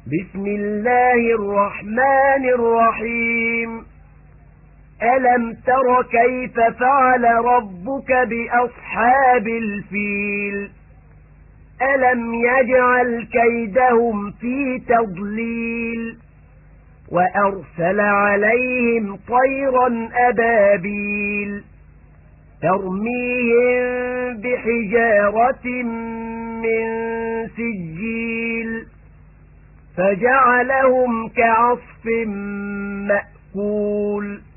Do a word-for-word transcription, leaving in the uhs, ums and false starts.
بسم الله الرحمن الرحيم ألم تر كيف فعل ربك بأصحاب الفيل ألم يجعل كيدهم في تضليل وأرسل عليهم طيرا أبابيل ترميهم بحجارة من سجيل فجعلهم كعصف مأكول